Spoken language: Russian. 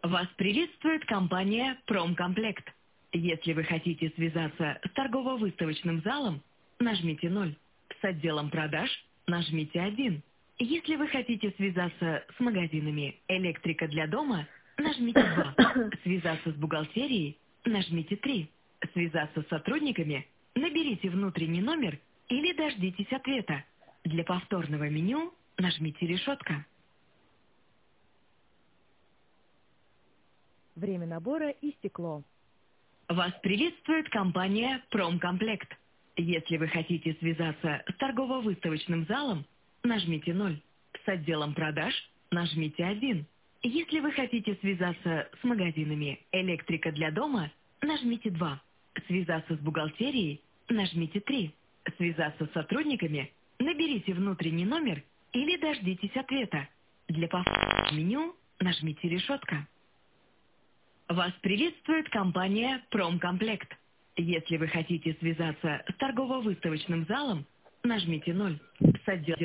Вас приветствует компания «Промкомплект». Если вы хотите связаться с торгово-выставочным залом, нажмите 0. С отделом продаж нажмите 1. Если вы хотите связаться с магазинами «Электрика для дома», нажмите 2. Связаться с бухгалтерией нажмите 3. Связаться с сотрудниками наберите внутренний номер или дождитесь ответа. Для повторного меню нажмите решетка. Время набора истекло. Вас приветствует компания «Промкомплект». Если вы хотите связаться с торгово-выставочным залом, нажмите 0. С отделом продаж нажмите 1. Если вы хотите связаться с магазинами «Электрика для дома», нажмите 2. Связаться с бухгалтерией нажмите 3. Связаться с сотрудниками наберите внутренний номер или дождитесь ответа. Для повторного меню нажмите решетка. Вас приветствует компания «Промкомплект». Если вы хотите связаться с торгово-выставочным залом, нажмите 0. С отделом